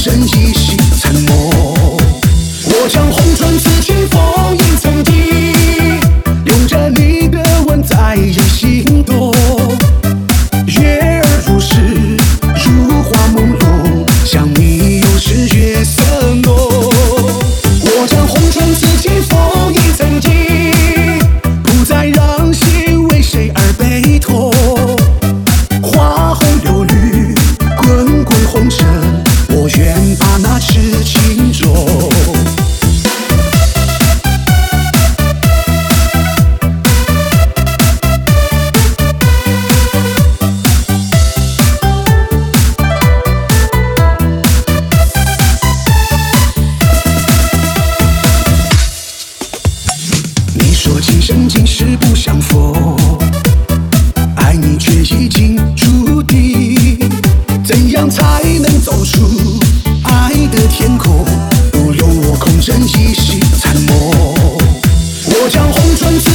尘一袭残墨。我将红唇刺青封印曾经，留着你的吻在人心动。月儿如诗，如花朦胧，想你又是月色浓。我将红唇刺青封印曾经，不再让心为谁而悲痛。花红柳绿，滚滚红尘，我愿把那痴情种。你说今生今世不相逢，爱你却已经注定。怎样才能走出爱的天空？不容我空枕一袭残墨。我将红唇